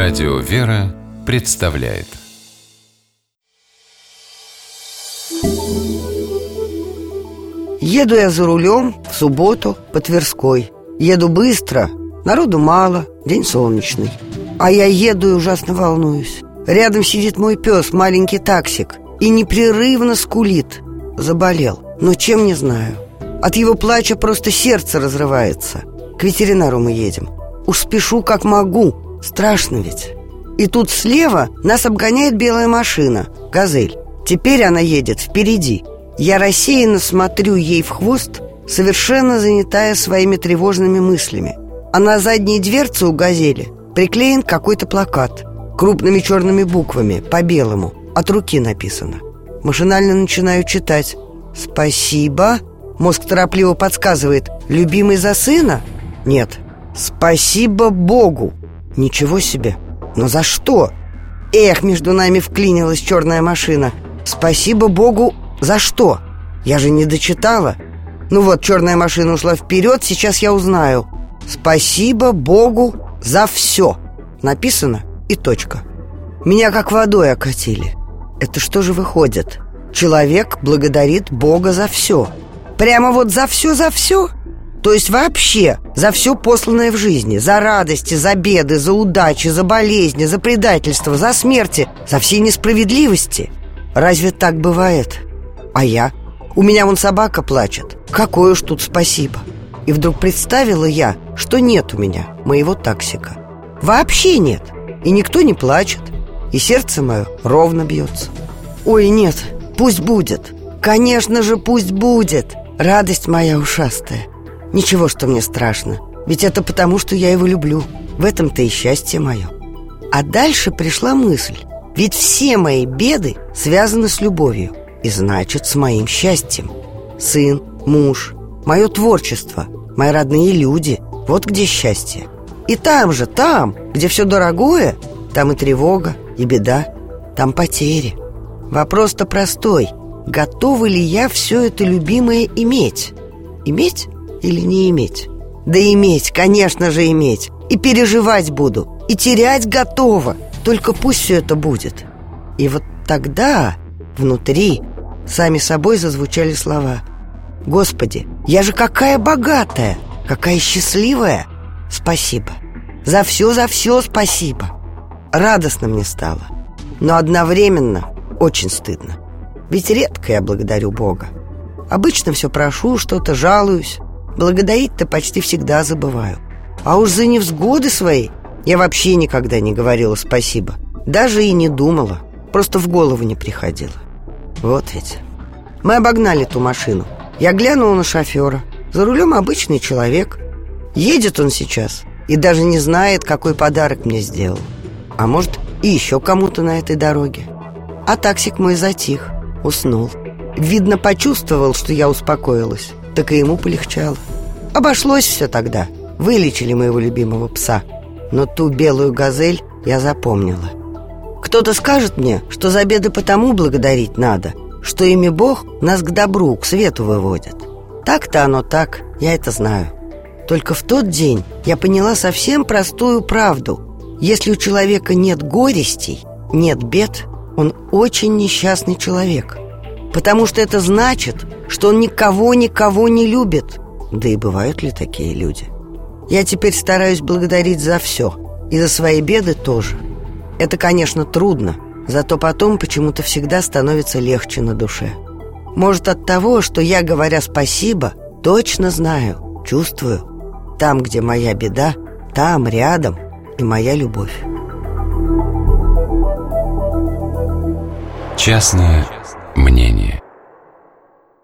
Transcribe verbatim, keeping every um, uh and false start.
Радио «Вера» представляет. Еду я за рулем в субботу по Тверской. Еду быстро, народу мало, день солнечный. А я еду и ужасно волнуюсь. Рядом сидит мой пес, маленький таксик, и непрерывно скулит. Заболел, но чем не знаю. От его плача просто сердце разрывается. К ветеринару мы едем. Уж спешу как могу, страшно ведь. И тут слева нас обгоняет белая машина, «Газель». Теперь она едет впереди. Я рассеянно смотрю ей в хвост, совершенно занятая своими тревожными мыслями. А на задней дверце у «Газели» приклеен какой-то плакат крупными черными буквами, по-белому, от руки написано. Машинально начинаю читать. «Спасибо». Мозг торопливо подсказывает: «Любимый за сына?» Нет. «Спасибо Богу». Ничего себе. Но за что? Эх, между нами вклинилась черная машина. «Спасибо Богу за что? Я же не дочитала». Ну вот, черная машина ушла вперед, сейчас я узнаю. «Спасибо Богу за все». Написано и точка. Меня как водой окатили. Это что же выходит? Человек благодарит Бога за все. Прямо вот за все, за все? То есть вообще за все посланное в жизни. За радости, за беды, за удачи, за болезни, за предательство, за смерти, за все несправедливости. Разве так бывает? А я? У меня вон собака плачет. Какое уж тут спасибо. И вдруг представила я, что нет у меня моего таксика. Вообще нет. И никто не плачет. И сердце мое ровно бьется. Ой, нет, пусть будет. Конечно же, пусть будет. Радость моя ушастая. Ничего, что мне страшно. Ведь это потому, что я его люблю. В этом-то и счастье мое. А дальше пришла мысль. Ведь все мои беды связаны с любовью. И значит, с моим счастьем. Сын, муж, мое творчество, мои родные люди. Вот где счастье. И там же, там, где все дорогое, там и тревога, и беда, там потери. Вопрос-то простой. Готова ли я все это любимое иметь? Иметь или не иметь? Да иметь, конечно же иметь. И переживать буду, и терять готова. Только пусть все это будет. И вот тогда внутри сами собой зазвучали слова: «Господи, я же какая богатая, какая счастливая! Спасибо! За все, за все спасибо!» Радостно мне стало, но одновременно очень стыдно. Ведь редко я благодарю Бога. Обычно все прошу, что-то жалуюсь. Благодарить-то почти всегда забываю. А уж за невзгоды свои я вообще никогда не говорила спасибо. Даже и не думала. Просто в голову не приходило. Вот ведь. Мы обогнали ту машину. Я глянула на шофера. За рулем обычный человек. Едет он сейчас и даже не знает, какой подарок мне сделал. А может, и еще кому-то на этой дороге. А таксик мой затих, уснул. Видно, почувствовал, что я успокоилась. Так и ему полегчало. Обошлось все тогда. Вылечили моего любимого пса. Но ту белую «Газель» я запомнила. Кто-то скажет мне, что за беды потому благодарить надо, что ими Бог нас к добру, к свету выводит. Так-то оно так, я это знаю. Только в тот день я поняла совсем простую правду. Если у человека нет горестей, нет бед, он очень несчастный человек. Потому что это значит, что он никого-никого не любит. Да и бывают ли такие люди? Я теперь стараюсь благодарить за все. И за свои беды тоже. Это, конечно, трудно. Зато потом почему-то всегда становится легче на душе. Может, от того, что я, говоря спасибо, точно знаю, чувствую: там, где моя беда, там, рядом и моя любовь. Частное мнение.